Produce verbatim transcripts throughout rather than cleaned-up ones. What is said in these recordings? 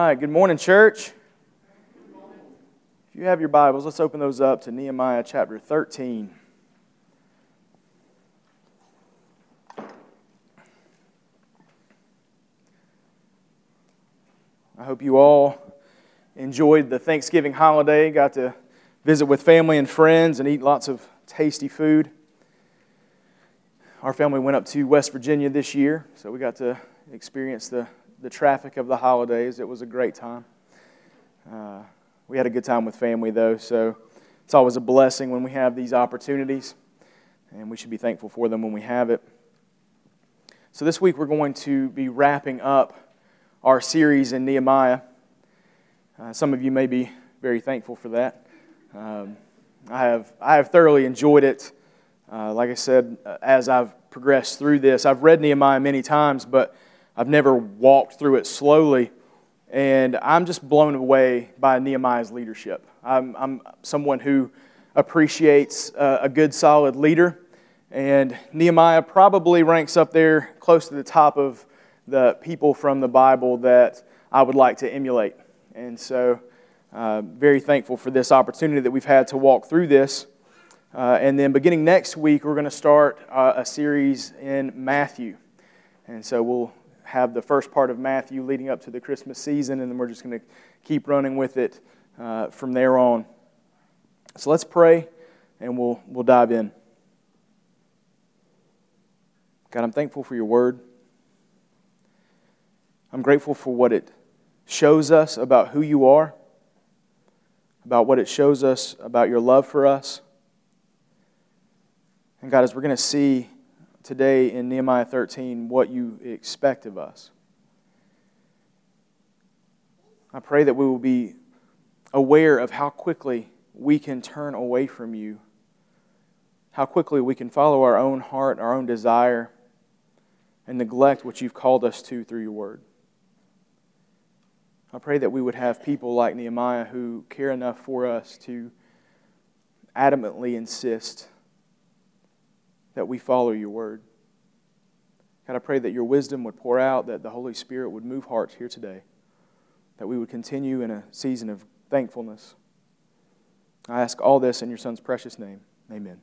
All right, good morning, church. If you have your Bibles, let's open those up to Nehemiah chapter thirteen. I hope you all enjoyed the Thanksgiving holiday, got to visit with family and friends and eat lots of tasty food. Our family went up to West Virginia this year, so we got to experience the the traffic of the holidays. It was a great time. Uh, we had a good time with family, though, so it's always a blessing when we have these opportunities, and we should be thankful for them when we have it. So this week we're going to be wrapping up our series in Nehemiah. Uh, some of you may be very thankful for that. Um, I have I have thoroughly enjoyed it. Uh, like I said, as I've progressed through this, I've read Nehemiah many times, but I've never walked through it slowly, and I'm just blown away by Nehemiah's leadership. I'm, I'm someone who appreciates uh, a good, solid leader, and Nehemiah probably ranks up there close to the top of the people from the Bible that I would like to emulate. And so, uh, very thankful for this opportunity that we've had to walk through this. Uh, and then beginning next week, we're going to start uh, a series in Matthew. And so we'll have the first part of Matthew leading up to the Christmas season, and then we're just going to keep running with it uh, from there on. So let's pray, and we'll we'll dive in. God, I'm thankful for your word. I'm grateful for what it shows us about who you are, about what it shows us about your love for us. And God, as we're going to see today in Nehemiah thirteen what you expect of us, I pray that we will be aware of how quickly we can turn away from you, how quickly we can follow our own heart, our own desire, and neglect what you've called us to through your word. I pray that we would have people like Nehemiah who care enough for us to adamantly insist that we follow your word. God, I pray that your wisdom would pour out, that the Holy Spirit would move hearts here today, that we would continue in a season of thankfulness. I ask all this in your Son's precious name. Amen.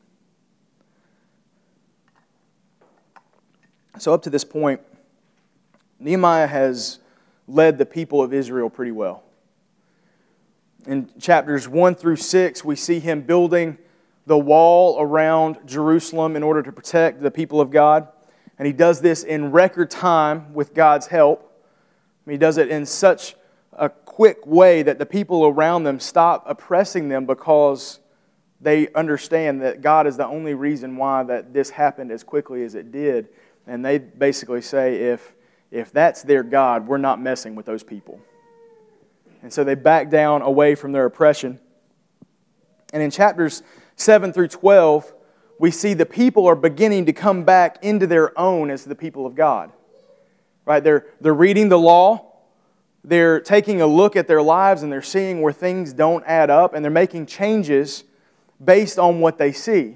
So up to this point, Nehemiah has led the people of Israel pretty well. In chapters one through six, we see him building the wall around Jerusalem in order to protect the people of God. And he does this in record time with God's help. He does it in such a quick way that the people around them stop oppressing them because they understand that God is the only reason why that this happened as quickly as it did. And they basically say, if, if that's their God, we're not messing with those people. And so they back down away from their oppression. And in chapters seven through twelve, we see the people are beginning to come back into their own as the people of God. Right? They're, they're reading the law, they're taking a look at their lives, and they're seeing where things don't add up, and they're making changes based on what they see.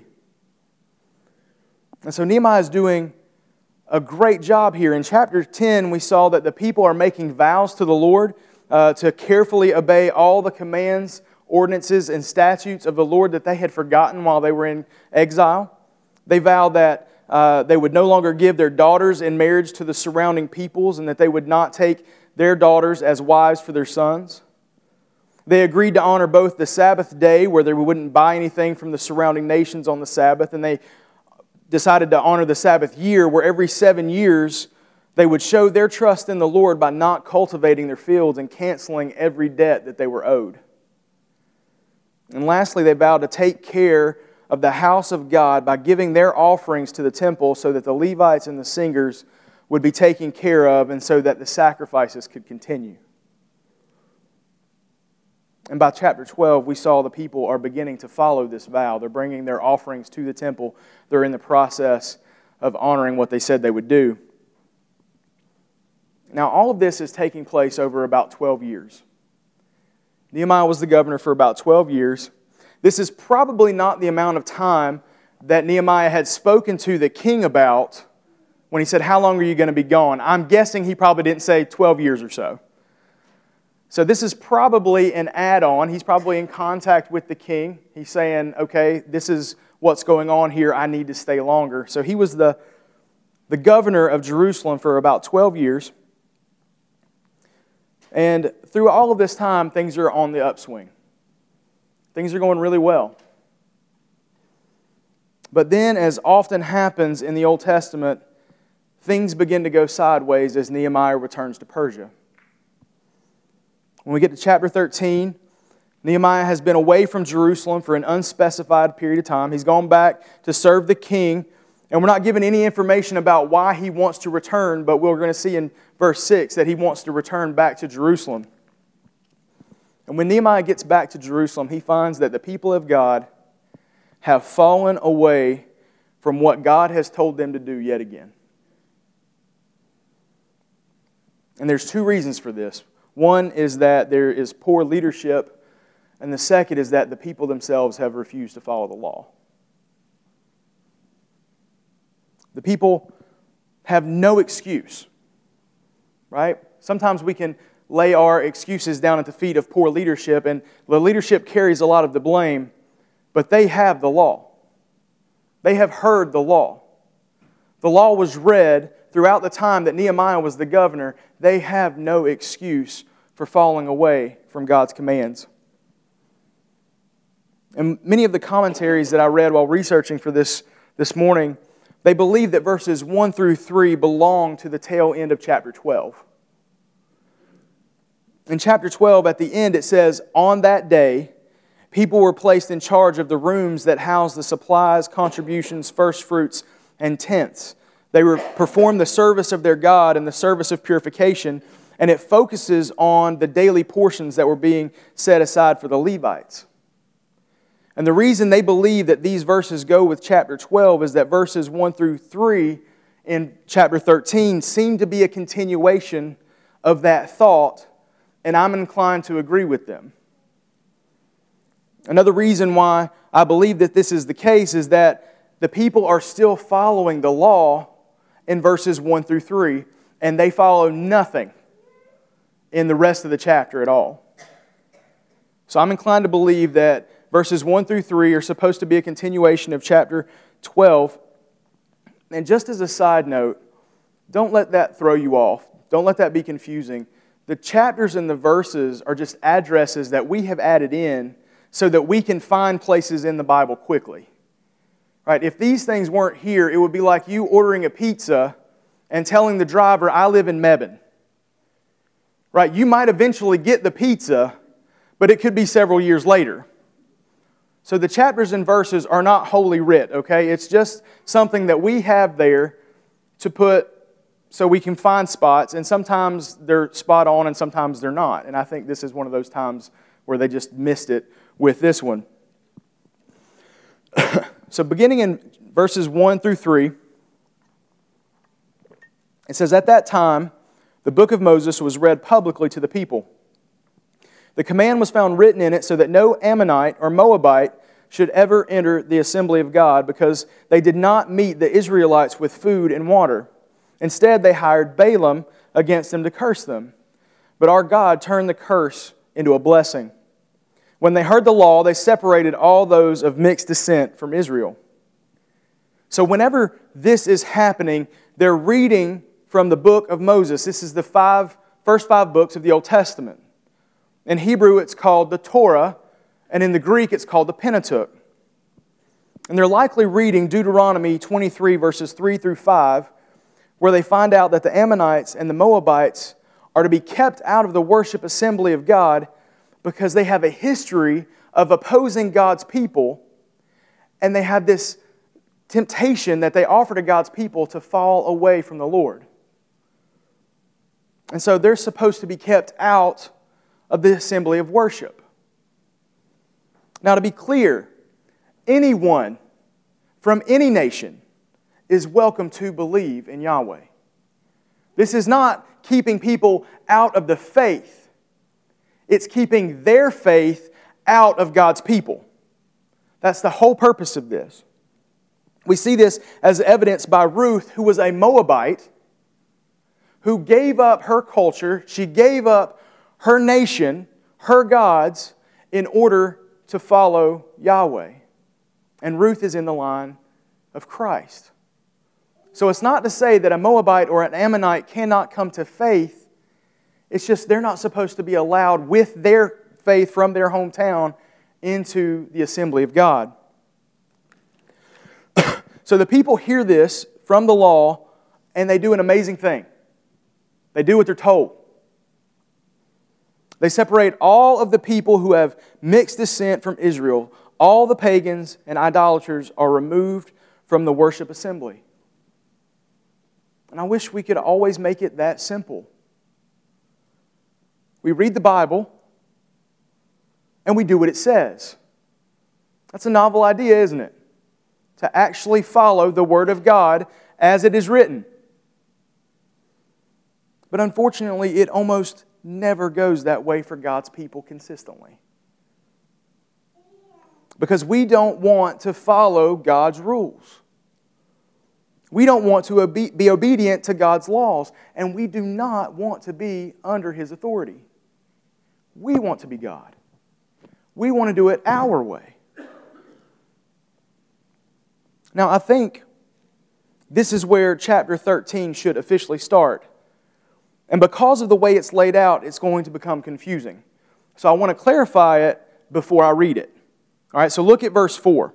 And so Nehemiah is doing a great job here. In chapter ten, we saw that the people are making vows to the Lord uh, to carefully obey all the commands, ordinances, and statutes of the Lord that they had forgotten while they were in exile. They vowed that uh, they would no longer give their daughters in marriage to the surrounding peoples, and that they would not take their daughters as wives for their sons. They agreed to honor both the Sabbath day, where they wouldn't buy anything from the surrounding nations on the Sabbath, and they decided to honor the Sabbath year, where every seven years they would show their trust in the Lord by not cultivating their fields and canceling every debt that they were owed. And lastly, they vowed to take care of the house of God by giving their offerings to the temple so that the Levites and the singers would be taken care of and so that the sacrifices could continue. And by chapter twelve, we saw the people are beginning to follow this vow. They're bringing their offerings to the temple. They're in the process of honoring what they said they would do. Now, all of this is taking place over about twelve years. Nehemiah was the governor for about twelve years. This is probably not the amount of time that Nehemiah had spoken to the king about when he said, "How long are you going to be gone?" I'm guessing he probably didn't say twelve years or so. So this is probably an add-on. He's probably in contact with the king. He's saying, okay, this is what's going on here. I need to stay longer. So he was the, the governor of Jerusalem for about twelve years. And through all of this time, things are on the upswing. Things are going really well. But then, as often happens in the Old Testament, things begin to go sideways as Nehemiah returns to Persia. When we get to chapter thirteen, Nehemiah has been away from Jerusalem for an unspecified period of time. He's gone back to serve the king, and we're not given any information about why he wants to return, but we're going to see in verse six that he wants to return back to Jerusalem. And when Nehemiah gets back to Jerusalem, he finds that the people of God have fallen away from what God has told them to do yet again. And there's two reasons for this. One is that there is poor leadership, and the second is that the people themselves have refused to follow the law. The people have no excuse, right? Sometimes we can lay our excuses down at the feet of poor leadership, and the leadership carries a lot of the blame, but they have the law. They have heard the law. The law was read throughout the time that Nehemiah was the governor. They have no excuse for falling away from God's commands. And many of the commentaries that I read while researching for this this morning, they believe that verses one through three belong to the tail end of chapter twelve. In chapter twelve, at the end, it says, "On that day, people were placed in charge of the rooms that housed the supplies, contributions, first fruits, and tenths. They were performed the service of their God and the service of purification," and it focuses on the daily portions that were being set aside for the Levites. And the reason they believe that these verses go with chapter twelve is that verses one through three in chapter thirteen seem to be a continuation of that thought, and I'm inclined to agree with them. Another reason why I believe that this is the case is that the people are still following the law in verses one through three, and they follow nothing in the rest of the chapter at all. So I'm inclined to believe that verses one through three are supposed to be a continuation of chapter twelve. And just as a side note, don't let that throw you off. Don't let that be confusing. The chapters and the verses are just addresses that we have added in so that we can find places in the Bible quickly. Right? If these things weren't here, it would be like you ordering a pizza and telling the driver, "I live in Mebane." Right? You might eventually get the pizza, but it could be several years later. So the chapters and verses are not holy writ, okay? It's just something that we have there to put so we can find spots, and sometimes they're spot on and sometimes they're not. And I think this is one of those times where they just missed it with this one. So beginning in verses one through three, it says, "At that time, the book of Moses was read publicly to the people. The command was found written in it so that no Ammonite or Moabite should ever enter the assembly of God, because they did not meet the Israelites with food and water. Instead, they hired Balaam against them to curse them. But our God turned the curse into a blessing. When they heard the law, they separated all those of mixed descent from Israel." So whenever this is happening, they're reading from the book of Moses. This is the five, first five books of the Old Testament. In Hebrew, it's called the Torah, and in the Greek, it's called the Pentateuch. And they're likely reading Deuteronomy twenty-three, verses three through five, where they find out that the Ammonites and the Moabites are to be kept out of the worship assembly of God because they have a history of opposing God's people, and they have this temptation that they offer to God's people to fall away from the Lord. And so they're supposed to be kept out of the assembly of worship. Now, to be clear, anyone from any nation is welcome to believe in Yahweh. This is not keeping people out of the faith. It's keeping their faith out of God's people. That's the whole purpose of this. We see this as evidenced by Ruth, who was a Moabite, who gave up her culture. She gave up her nation, her gods, in order to follow Yahweh. And Ruth is in the line of Christ. So it's not to say that a Moabite or an Ammonite cannot come to faith. It's just they're not supposed to be allowed with their faith from their hometown into the assembly of God. So the people hear this from the law, and they do an amazing thing. They do what they're told. They separate all of the people who have mixed descent from Israel. All the pagans and idolaters are removed from the worship assembly. And I wish we could always make it that simple. We read the Bible, and we do what it says. That's a novel idea, isn't it? To actually follow the Word of God as it is written. But unfortunately, it almost never goes that way for God's people consistently. Because we don't want to follow God's rules. We don't want to be obedient to God's laws, and we do not want to be under His authority. We want to be God. We want to do it our way. Now, I think this is where chapter thirteen should officially start. And because of the way it's laid out, it's going to become confusing. So I want to clarify it before I read it. All right, so look at verse four.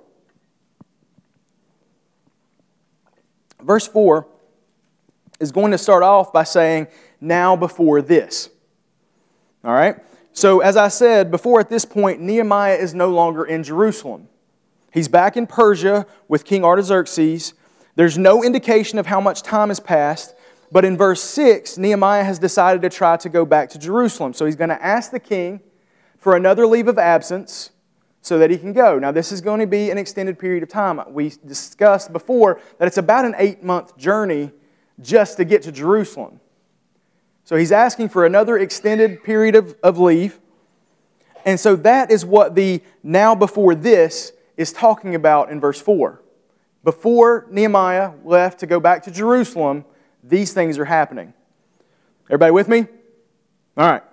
Verse four is going to start off by saying, now before this. All right? So as I said before, at this point, Nehemiah is no longer in Jerusalem. He's back in Persia with King Artaxerxes. There's no indication of how much time has passed. But in verse six, Nehemiah has decided to try to go back to Jerusalem. So he's going to ask the king for another leave of absence so that he can go. Now, this is going to be an extended period of time. We discussed before that it's about an eight-month journey just to get to Jerusalem. So he's asking for another extended period of, of leave. And so that is what the now before this is talking about in verse four. Before Nehemiah left to go back to Jerusalem, these things are happening. Everybody with me? All right.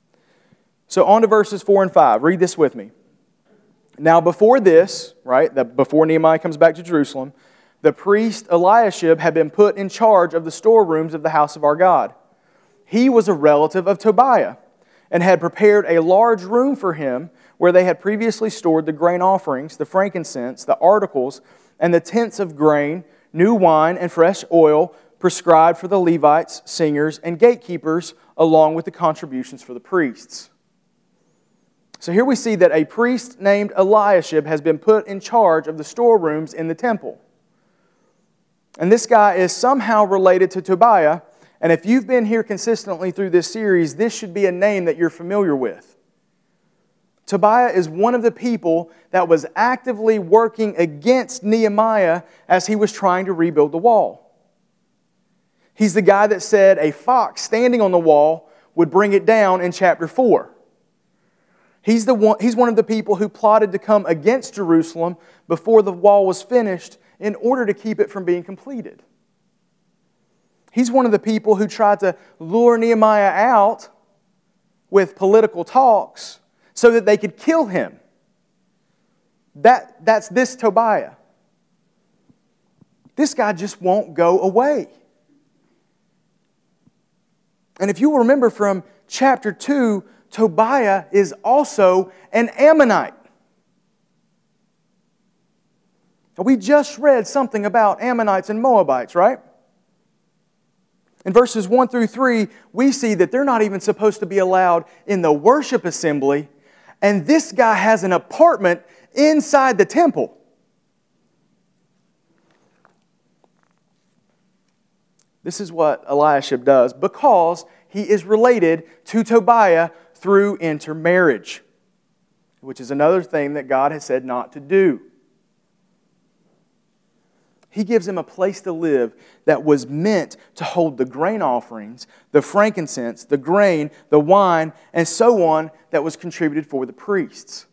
So on to verses four and five. Read this with me. Now before this, right, that before Nehemiah comes back to Jerusalem, the priest Eliashib had been put in charge of the storerooms of the house of our God. He was a relative of Tobiah and had prepared a large room for him where they had previously stored the grain offerings, the frankincense, the articles, and the tenths of grain, new wine, and fresh oil prescribed for the Levites, singers, and gatekeepers, along with the contributions for the priests. So here we see that a priest named Eliashib has been put in charge of the storerooms in the temple. And this guy is somehow related to Tobiah. And if you've been here consistently through this series, this should be a name that you're familiar with. Tobiah is one of the people that was actively working against Nehemiah as he was trying to rebuild the wall. He's the guy that said a fox standing on the wall would bring it down in chapter four. He's, the one, he's one of the people who plotted to come against Jerusalem before the wall was finished in order to keep it from being completed. He's one of the people who tried to lure Nehemiah out with political talks so that they could kill him. That, that's this Tobiah. This guy just won't go away. And if you will remember from chapter two, Tobiah is also an Ammonite. We just read something about Ammonites and Moabites, right? In verses one through three, we see that they're not even supposed to be allowed in the worship assembly, and this guy has an apartment inside the temple. This is what Eliashib does because he is related to Tobiah through intermarriage, which is another thing that God has said not to do. He gives him a place to live that was meant to hold the grain offerings, the frankincense, the grain, the wine, and so on that was contributed for the priests.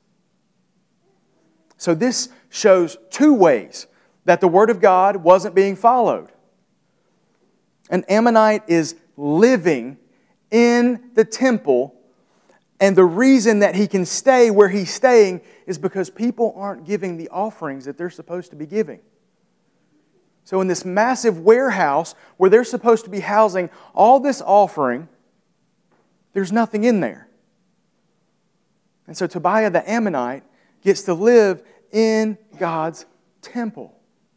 So this shows two ways that the Word of God wasn't being followed. An Ammonite is living in the temple And the reason that he can stay where he's staying is because people aren't giving the offerings that they're supposed to be giving. So in this massive warehouse where they're supposed to be housing all this offering, there's nothing in there. And so Tobiah the Ammonite gets to live in God's temple.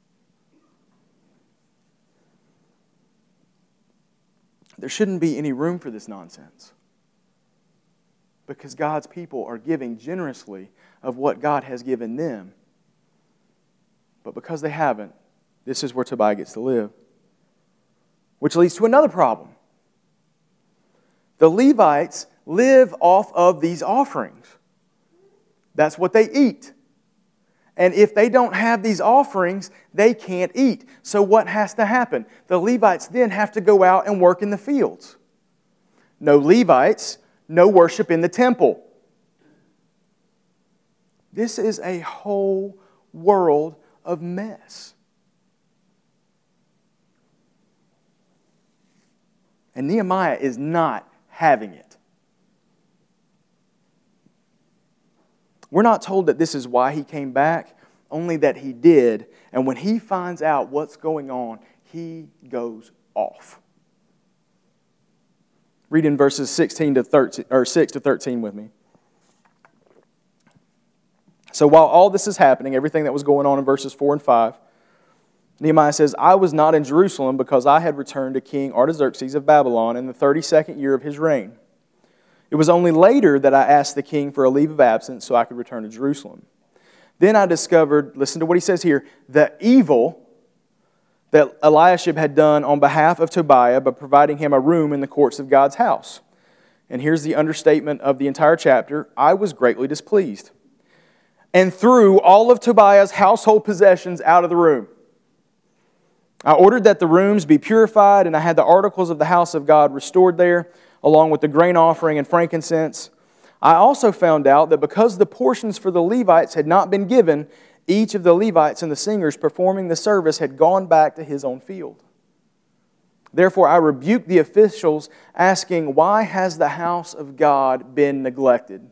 There shouldn't be any room for this nonsense, because God's people are giving generously of what God has given them. But because they haven't, this is where Tobiah gets to live. Which leads to another problem. The Levites live off of these offerings. That's what they eat. And if they don't have these offerings, they can't eat. So what has to happen? The Levites then have to go out and work in the fields. No Levites, no worship in the temple. This is a whole world of mess. And Nehemiah is not having it. We're not told that this is why he came back, only that he did. And when he finds out what's going on, he goes off. Read in verses sixteen to thirteen, or six to thirteen with me. So while all this is happening, everything that was going on in verses four and five, Nehemiah says, I was not in Jerusalem because I had returned to King Artaxerxes of Babylon in the thirty-second year of his reign. It was only later that I asked the king for a leave of absence so I could return to Jerusalem. Then I discovered, listen to what he says here, the evil that Eliashib had done on behalf of Tobiah by providing him a room in the courts of God's house. And here's the understatement of the entire chapter. I was greatly displeased and threw all of Tobiah's household possessions out of the room. I ordered that the rooms be purified, and I had the articles of the house of God restored there, along with the grain offering and frankincense. I also found out that because the portions for the Levites had not been given, each of the Levites and the singers performing the service had gone back to his own field. Therefore I rebuked the officials, asking, why has the house of God been neglected?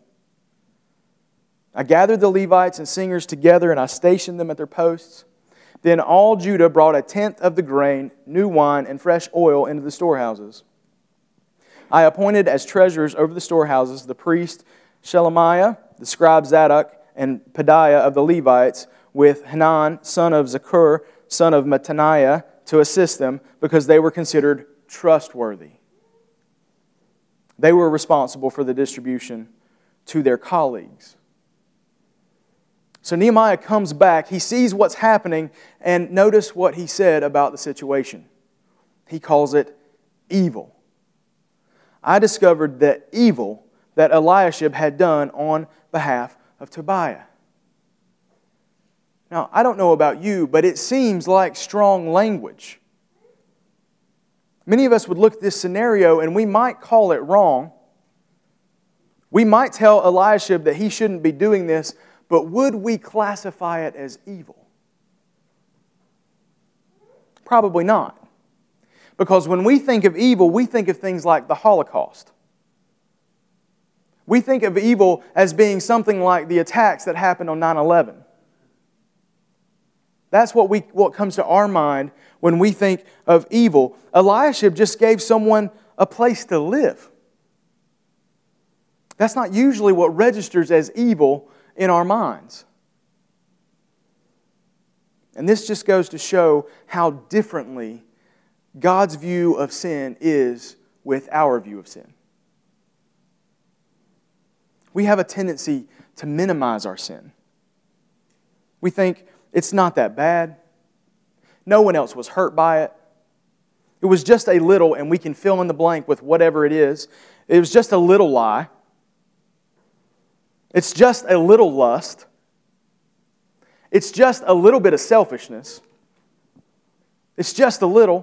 I gathered the Levites and singers together, and I stationed them at their posts. Then all Judah brought a tenth of the grain, new wine, and fresh oil into the storehouses. I appointed as treasurers over the storehouses the priest Shelemiah, the scribe Zadok, and Pedaiah of the Levites, with Hanan, son of Zakur, son of Mattaniah, to assist them, because they were considered trustworthy. They were responsible for the distribution to their colleagues. So Nehemiah comes back, he sees what's happening, and notice what he said about the situation. He calls it evil. I discovered the evil that Eliashib had done on behalf of Tobiah. Now, I don't know about you, but it seems like strong language. Many of us would look at this scenario and we might call it wrong. We might tell Eliashib that he shouldn't be doing this, but would we classify it as evil? Probably not. Because when we think of evil, we think of things like the Holocaust. We think of evil as being something like the attacks that happened on nine eleven. That's what we what comes to our mind when we think of evil. Eliashib just gave someone a place to live. That's not usually what registers as evil in our minds. And this just goes to show how differently God's view of sin is with our view of sin. We have a tendency to minimize our sin. We think it's not that bad. No one else was hurt by it. It was just a little, and we can fill in the blank with whatever it is. It was just a little lie. It's just a little lust. It's just a little bit of selfishness. It's just a little.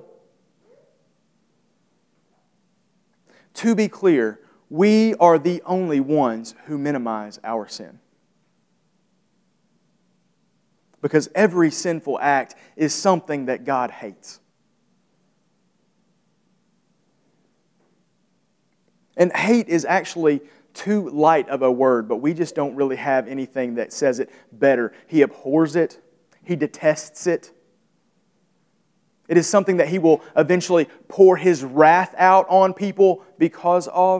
To be clear, we are the only ones who minimize our sin. Because every sinful act is something that God hates. And hate is actually too light of a word, but we just don't really have anything that says it better. He abhors it. He detests it. It is something that He will eventually pour His wrath out on people because of.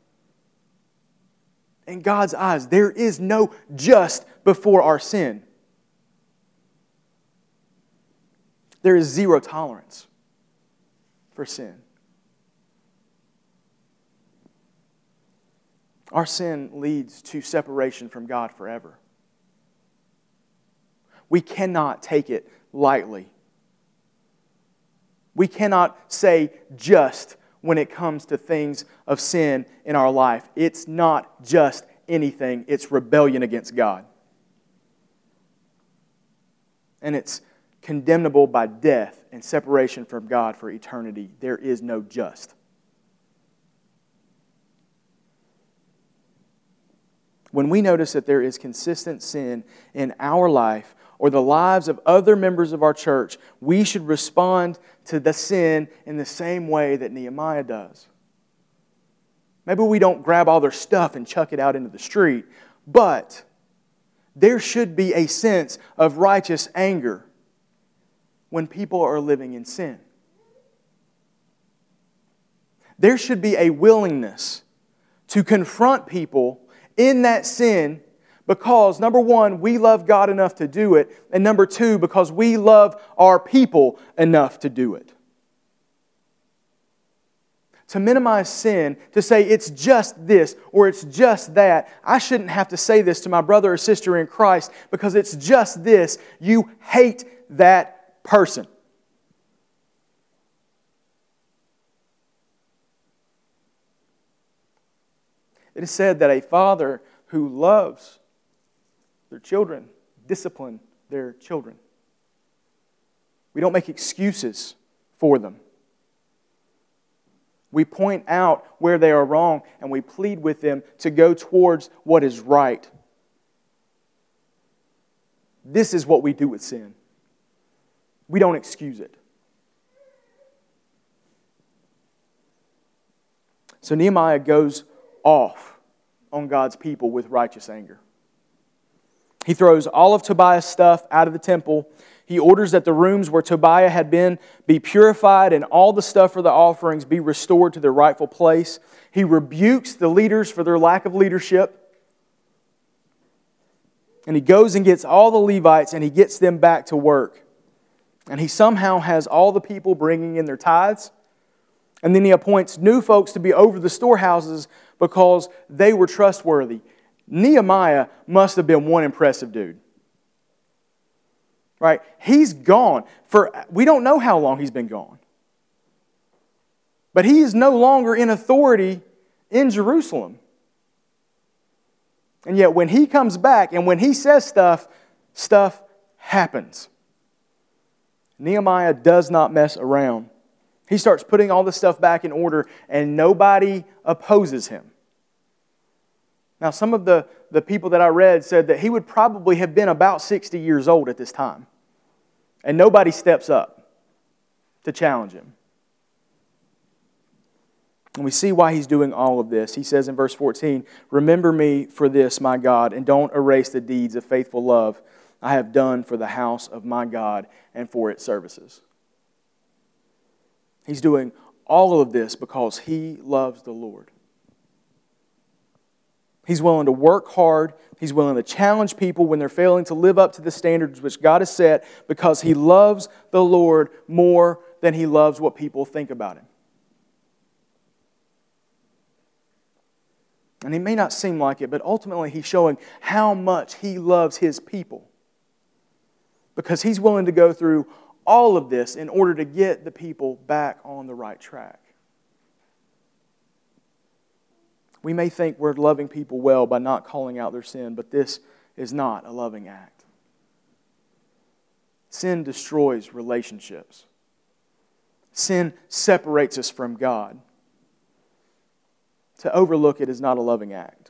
In God's eyes, there is no just before our sin. There is zero tolerance for sin. Our sin leads to separation from God forever. We cannot take it lightly. We cannot say just when it comes to things of sin in our life. It's not just anything, it's rebellion against God. And it's condemnable by death and separation from God for eternity. There is no just. When we notice that there is consistent sin in our life or the lives of other members of our church, we should respond to the sin in the same way that Nehemiah does. Maybe we don't grab all their stuff and chuck it out into the street, but there should be a sense of righteous anger when people are living in sin. There should be a willingness to confront people in that sin because, number one, we love God enough to do it, and number two, because we love our people enough to do it. To minimize sin, to say it's just this or it's just that, I shouldn't have to say this to my brother or sister in Christ because it's just this. You hate that person. It is said that a father who loves their children discipline their children. We don't make excuses for them. We point out where they are wrong and we plead with them to go towards what is right. This is what we do with sin. We don't excuse it. So Nehemiah goes off on God's people with righteous anger. He throws all of Tobiah's stuff out of the temple. He orders that the rooms where Tobiah had been be purified and all the stuff for the offerings be restored to their rightful place. He rebukes the leaders for their lack of leadership. And he goes and gets all the Levites and he gets them back to work. And he somehow has all the people bringing in their tithes. And then he appoints new folks to be over the storehouses because they were trustworthy. Nehemiah must have been one impressive dude. Right? He's gone for, we don't know how long he's been gone. But he is no longer in authority in Jerusalem. And yet when he comes back and when he says stuff, stuff happens. Nehemiah does not mess around. He starts putting all this stuff back in order and nobody opposes him. Now, some of the, the people that I read said that he would probably have been about sixty years old at this time. And nobody steps up to challenge him. And we see why he's doing all of this. He says in verse fourteen, "Remember me for this, my God, and don't erase the deeds of faithful love I have done for the house of my God and for its services." He's doing all of this because he loves the Lord. He's willing to work hard. He's willing to challenge people when they're failing to live up to the standards which God has set because he loves the Lord more than he loves what people think about him. And he may not seem like it, but ultimately he's showing how much he loves his people. Because he's willing to go through all of this in order to get the people back on the right track. We may think we're loving people well by not calling out their sin, but this is not a loving act. Sin destroys relationships. Sin separates us from God. To overlook it is not a loving act.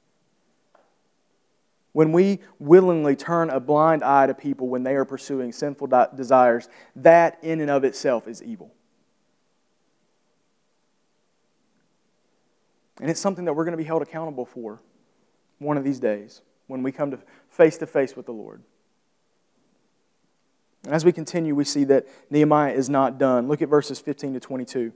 When we willingly turn a blind eye to people when they are pursuing sinful desires, that in and of itself is evil. And it's something that we're going to be held accountable for one of these days when we come to face to face with the Lord. And as we continue, we see that Nehemiah is not done. Look at verses fifteen to twenty-two.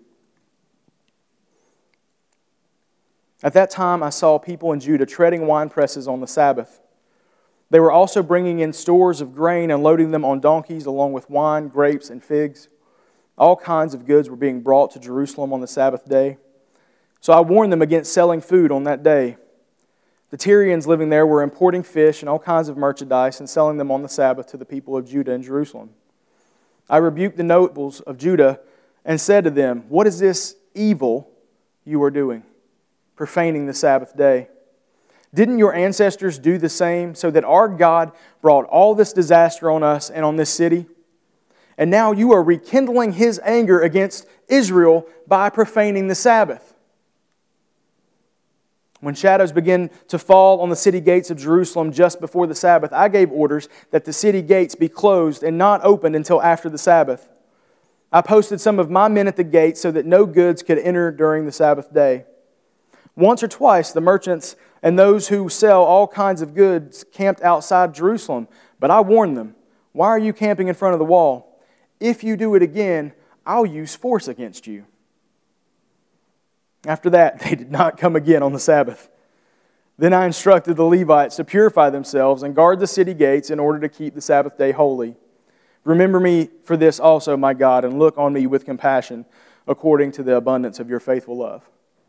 At that time I saw people in Judah treading wine presses on the Sabbath. They were also bringing in stores of grain and loading them on donkeys along with wine, grapes, and figs. All kinds of goods were being brought to Jerusalem on the Sabbath day. So I warned them against selling food on that day. The Tyrians living there were importing fish and all kinds of merchandise and selling them on the Sabbath to the people of Judah and Jerusalem. I rebuked the nobles of Judah and said to them, "What is this evil you are doing, profaning the Sabbath day? Didn't your ancestors do the same so that our God brought all this disaster on us and on this city? And now you are rekindling His anger against Israel by profaning the Sabbath." When shadows began to fall on the city gates of Jerusalem just before the Sabbath, I gave orders that the city gates be closed and not opened until after the Sabbath. I posted some of my men at the gates so that no goods could enter during the Sabbath day. Once or twice, the merchants and those who sell all kinds of goods camped outside Jerusalem. But I warned them, "Why are you camping in front of the wall? If you do it again, I'll use force against you." After that, they did not come again on the Sabbath. Then I instructed the Levites to purify themselves and guard the city gates in order to keep the Sabbath day holy. Remember me for this also, my God, and look on me with compassion according to the abundance of your faithful love.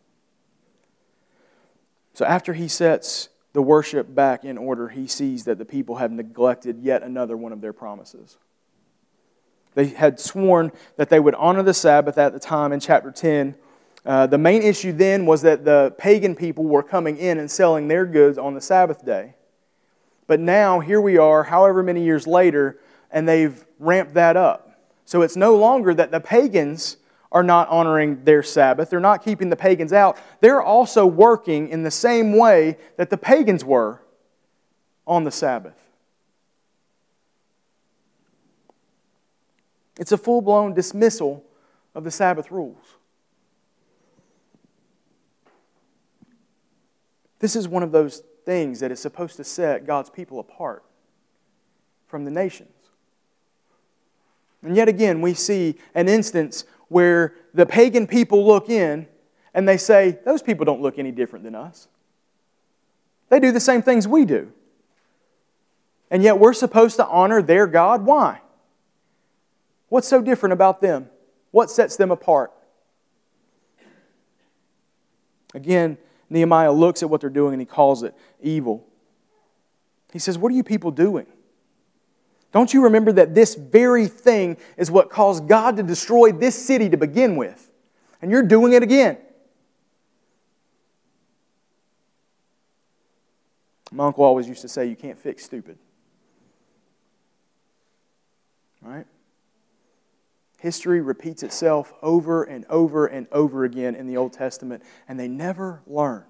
So after he sets the worship back in order, he sees that the people have neglected yet another one of their promises. They had sworn that they would honor the Sabbath at the time in chapter ten. Uh, the main issue then was that the pagan people were coming in and selling their goods on the Sabbath day. But now, here we are, however many years later, and they've ramped that up. So it's no longer that the pagans are not honoring their Sabbath. They're not keeping the pagans out. They're also working in the same way that the pagans were on the Sabbath. It's a full-blown dismissal of the Sabbath rules. This is one of those things that is supposed to set God's people apart from the nations. And yet again, we see an instance where the pagan people look in and they say, "Those people don't look any different than us. They do the same things we do. And yet we're supposed to honor their God. Why? What's so different about them? What sets them apart?" Again, Nehemiah looks at what they're doing and he calls it evil. He says, "What are you people doing? Don't you remember that this very thing is what caused God to destroy this city to begin with? And you're doing it again." My uncle always used to say, "You can't fix stupid." Right? History repeats itself over and over and over again in the Old Testament, and they never learn.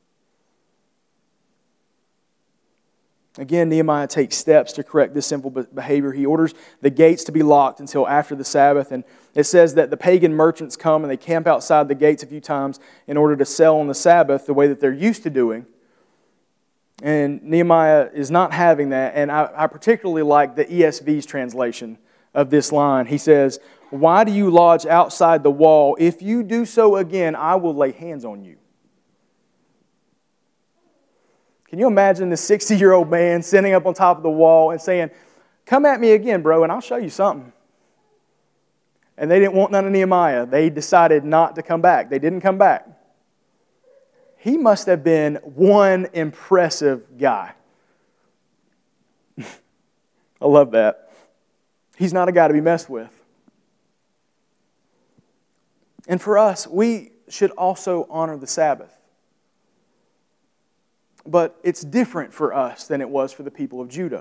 Again, Nehemiah takes steps to correct this sinful behavior. He orders the gates to be locked until after the Sabbath, and it says that the pagan merchants come and they camp outside the gates a few times in order to sell on the Sabbath the way that they're used to doing. And Nehemiah is not having that, and I, I particularly like the E S V's translation of this line. He says, "Why do you lodge outside the wall? If you do so again, I will lay hands on you." Can you imagine this sixty-year-old man sitting up on top of the wall and saying, "Come at me again, bro, and I'll show you something"? And they didn't want none of Nehemiah. They decided not to come back. They didn't come back. He must have been one impressive guy. I love that. He's not a guy to be messed with. And for us, we should also honor the Sabbath. But it's different for us than it was for the people of Judah.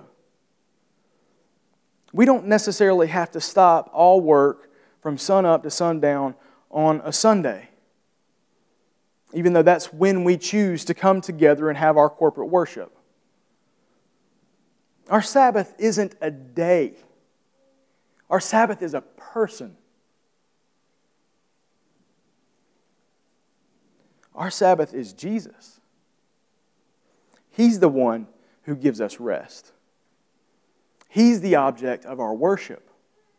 We don't necessarily have to stop all work from sun up to sundown on a Sunday, even though that's when we choose to come together and have our corporate worship. Our Sabbath isn't a day. Our Sabbath is a person. Our Sabbath is Jesus. He's the one who gives us rest. He's the object of our worship.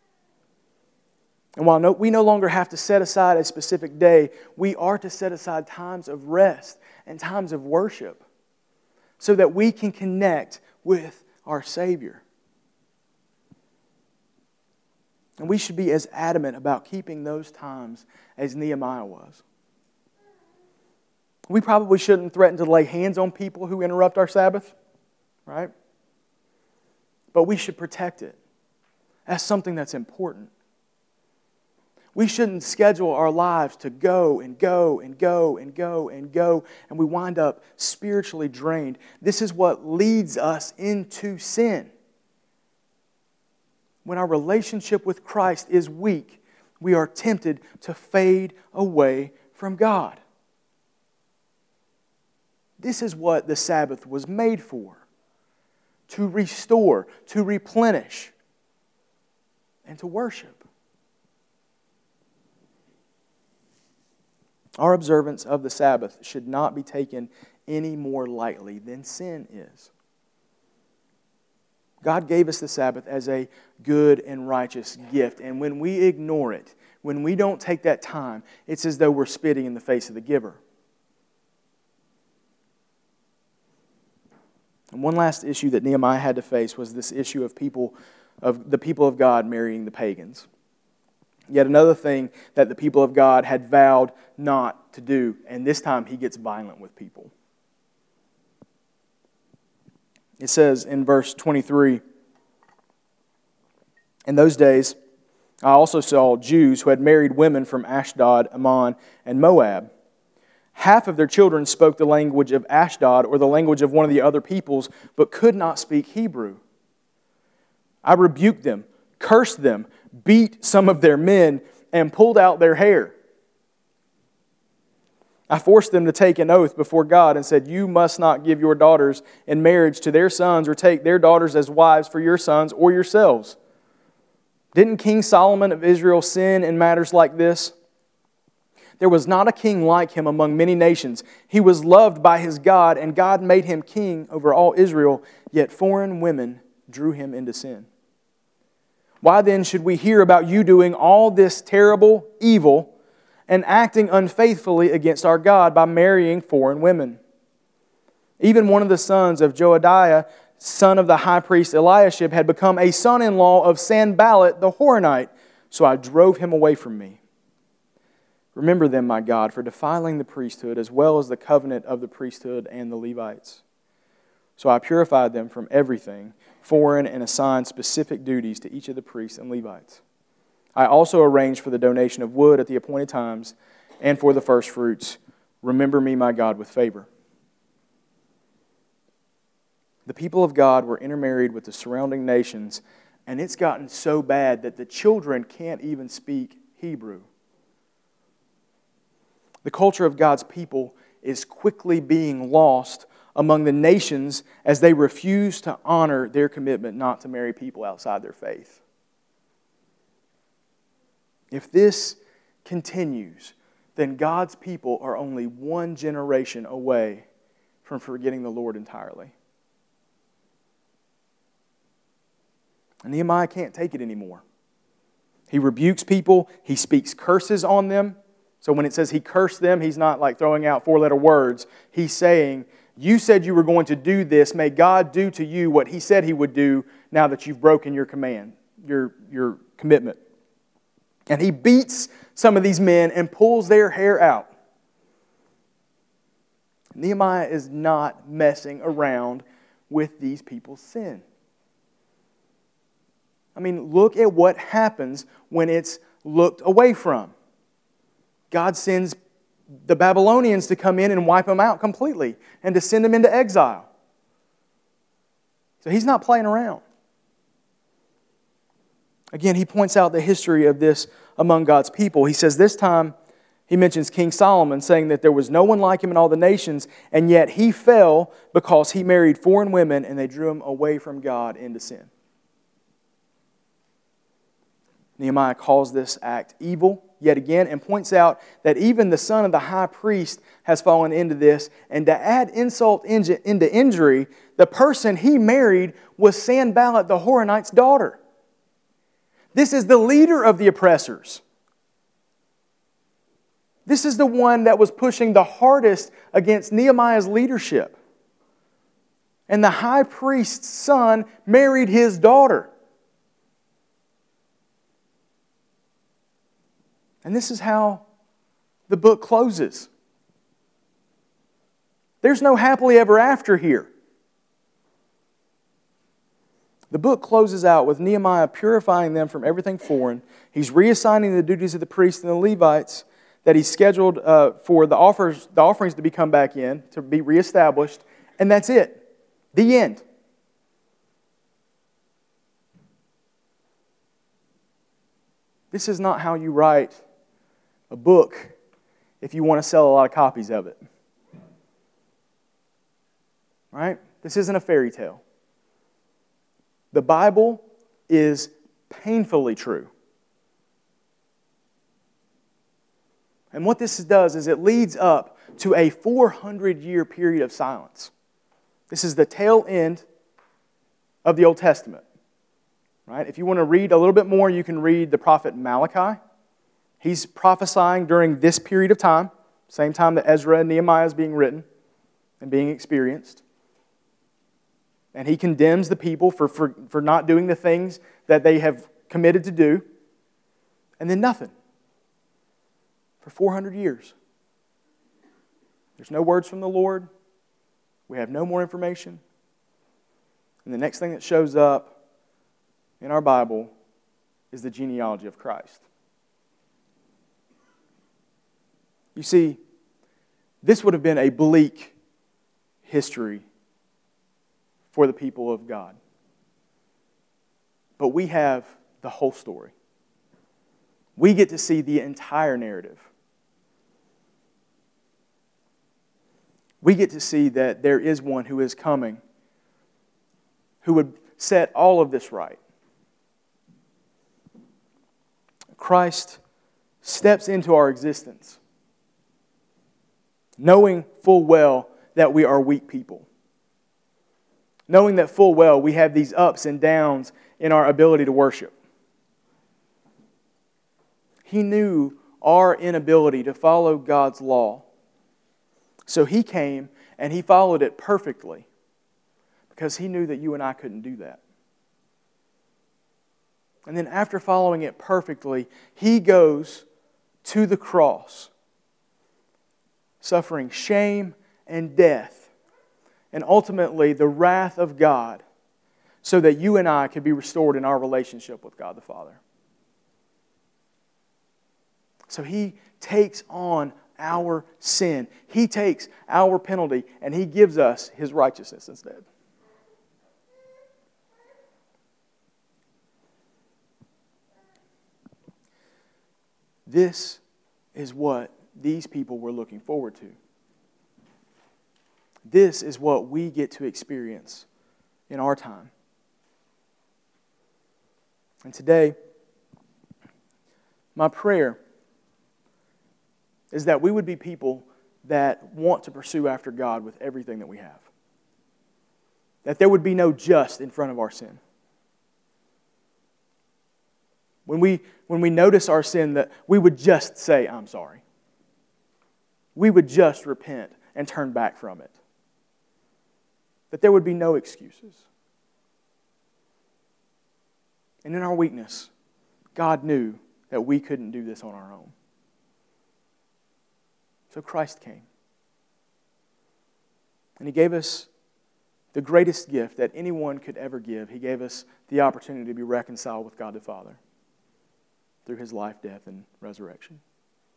And while no, we no longer have to set aside a specific day, we are to set aside times of rest and times of worship so that we can connect with our Savior. And we should be as adamant about keeping those times as Nehemiah was. We probably shouldn't threaten to lay hands on people who interrupt our Sabbath, right? But we should protect it as something that's important. We shouldn't schedule our lives to go and go and go and go and go, and we wind up spiritually drained. This is what leads us into sin. When our relationship with Christ is weak, we are tempted to fade away from God. This is what the Sabbath was made for. To restore, to replenish, and to worship. Our observance of the Sabbath should not be taken any more lightly than sin is. God gave us the Sabbath as a good and righteous gift, and when we ignore it, when we don't take that time, it's as though we're spitting in the face of the giver. And one last issue that Nehemiah had to face was this issue of people, of the people of God marrying the pagans. Yet another thing that the people of God had vowed not to do, and this time he gets violent with people. It says in verse twenty-three, "In those days I also saw Jews who had married women from Ashdod, Ammon, and Moab. Half of their children spoke the language of Ashdod or the language of one of the other peoples, but could not speak Hebrew. I rebuked them, cursed them, beat some of their men, and pulled out their hair. I forced them to take an oath before God and said, 'You must not give your daughters in marriage to their sons or take their daughters as wives for your sons or yourselves.' Didn't King Solomon of Israel sin in matters like this? There was not a king like him among many nations. He was loved by his God, and God made him king over all Israel, yet foreign women drew him into sin. Why then should we hear about you doing all this terrible evil and acting unfaithfully against our God by marrying foreign women? Even one of the sons of Joadiah, son of the high priest Eliashib, had become a son-in-law of Sanballat the Horonite, so I drove him away from me. Remember them, my God, for defiling the priesthood as well as the covenant of the priesthood and the Levites. So I purified them from everything foreign and assigned specific duties to each of the priests and Levites. I also arranged for the donation of wood at the appointed times and for the first fruits. Remember me, my God, with favor." The people of God were intermarried with the surrounding nations, and it's gotten so bad that the children can't even speak Hebrew. The culture of God's people is quickly being lost among the nations as they refuse to honor their commitment not to marry people outside their faith. If this continues, then God's people are only one generation away from forgetting the Lord entirely. And Nehemiah can't take it anymore. He rebukes people. He speaks curses on them. So when it says he cursed them, he's not like throwing out four-letter words. He's saying, you said you were going to do this. May God do to you what He said He would do now that you've broken your command, your, your commitment. And he beats some of these men and pulls their hair out. Nehemiah is not messing around with these people's sin. I mean, look at what happens when it's looked away from. God sends the Babylonians to come in and wipe them out completely and to send them into exile. So he's not playing around. Again, he points out the history of this among God's people. He says this time, he mentions King Solomon, saying that there was no one like him in all the nations, and yet he fell because he married foreign women and they drew him away from God into sin. Nehemiah calls this act evil. yet again and points out that even the son of the high priest has fallen into this. And to add insult into injury, the person he married was Sanballat the Horonite's daughter. This is the leader of the oppressors. This is the one that was pushing the hardest against Nehemiah's leadership. And the high priest's son married his daughter. And this is how the book closes. There's no happily ever after here. The book closes out with Nehemiah purifying them from everything foreign. He's reassigning the duties of the priests and the Levites that he's scheduled uh, for the, offers, the offerings to be come back in, to be reestablished. And that's it. The end. This is not how you write a book if you want to sell a lot of copies of it. Right? This isn't a fairy tale. The Bible is painfully true. And what this does is it leads up to a four hundred year period of silence. This is the tail end of the Old Testament. Right? If you want to read a little bit more, you can read the prophet Malachi. He's prophesying during this period of time, same time that Ezra and Nehemiah is being written and being experienced. And he condemns the people for, for, for not doing the things that they have committed to do. And then nothing. For four hundred years. There's no words from the Lord. We have no more information. And the next thing that shows up in our Bible is the genealogy of Christ. You see, this would have been a bleak history for the people of God. But we have the whole story. We get to see the entire narrative. We get to see that there is one who is coming who would set all of this right. Christ steps into our existence, knowing full well that we are weak people. Knowing that full well we have these ups and downs in our ability to worship. He knew our inability to follow God's law. So He came and He followed it perfectly because He knew that you and I couldn't do that. And then after following it perfectly, He goes to the cross, suffering shame and death, and ultimately the wrath of God, so that you and I could be restored in our relationship with God the Father. So He takes on our sin. He takes our penalty and He gives us His righteousness instead. This is what these people were looking forward to. This is what we get to experience in our time. And today, my prayer is that we would be people that want to pursue after God with everything that we have. That there would be no just in front of our sin. When we, when we notice our sin, that we would just say, I'm sorry. We would just repent and turn back from it. That there would be no excuses. And in our weakness, God knew that we couldn't do this on our own. So Christ came. And He gave us the greatest gift that anyone could ever give. He gave us the opportunity to be reconciled with God the Father through His life, death, and resurrection.